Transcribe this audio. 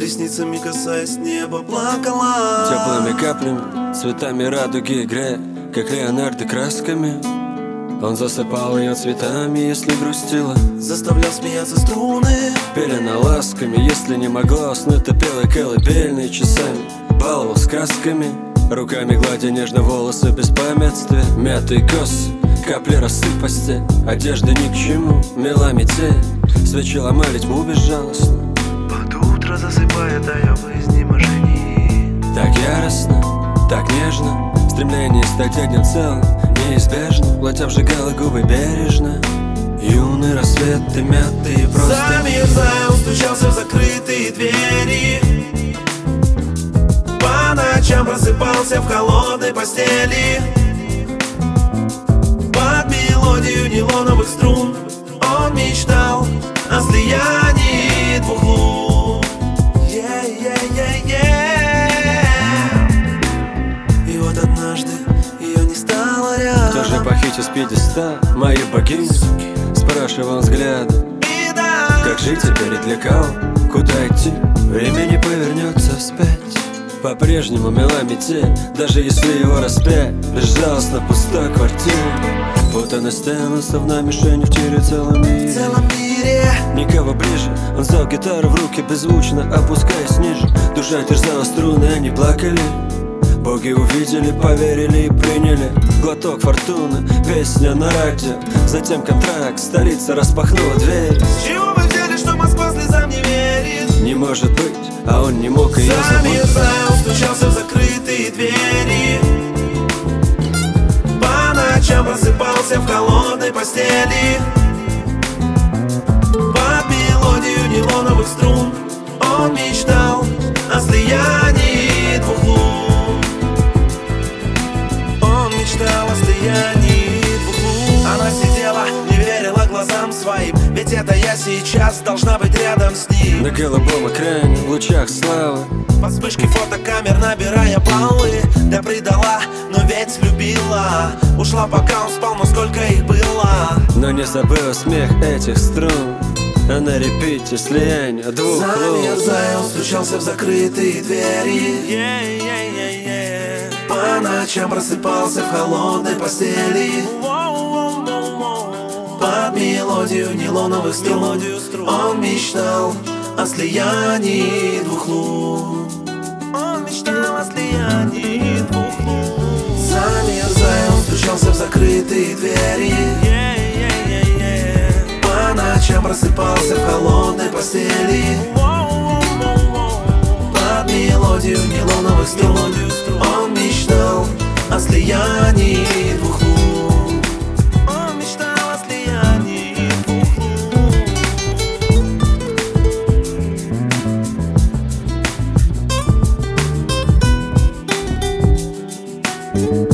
ресницами касаясь неба, плакала. Теплыми каплями, цветами радуги играя, как Леонардо красками. Он засыпал ее цветами, если грустила, заставлял смеяться струны, пелена ласками. Если не могла уснуть, то пела колыбельные часами, баловал сказками, руками гладя нежно волосы без памятствия. Мятые косы, капли росы в постель, одежда ни к чему, мела метель. Свечи ломали тьму безжалостно, под утро засыпая, тая в изнеможении. так яростно, так нежно, стремление стать одним целым неизбежно. Платье обжигало губы бережно, юный рассвет и мятые просто. Замерзая, он стучался в закрытые двери, по ночам просыпался в холодной постели. Под мелодию нейлоновых струн он мечтал о слиянии двух лун. И вот однажды ее не стало рядом. Кто же похитил с пьедестала мою богиню? Спрашивал взглядом, как жить теперь и для кого? Куда идти? Время не повернется вспять. По-прежнему мела метель, даже если его распять. Безжалостно пустая квартира, вот она стена, словно мишень в тире целом мире. Никого ближе, он взял гитару в руки, беззвучно опускаясь ниже. Душа терзала струны, они плакали. Боги увидели, поверили и приняли глоток фортуны, песня на радио, затем контракт, столица распахнула дверь. С чего вы взяли, что Москва слезам не верит? Не может быть, а он не мог ее забыть. Замерзая, он стучался в закрытые двери, по ночам просыпался в холодной постели. Под мелодию нейлоновых струн он мечтал о слиянии двух лун. Он мечтал о слиянии двух лун. Она сидела, не верила глазам своим, ведь это я сейчас должна быть рядом с ним. На голубом экране, в лучах славы, под вспышки фотокамер набирая баллы. Да предала, но ведь любила. Ушла, пока он спал, но сколько их было. но не забыла смех этих струн. А на репите слияние двух лун. Замерзая, он стучался в закрытые двери, по ночам просыпался в холодной постели. Под мелодию нейлоновых струн он мечтал о слиянии двух лун. Он мечтал о слиянии двух лун. Замерзая, он стучался в закрытые двери, по ночам просыпался в холодной постели. Под мелодию нейлоновых струн он мечтал о слиянии двух лун. Он мечтал о слиянии двух лун.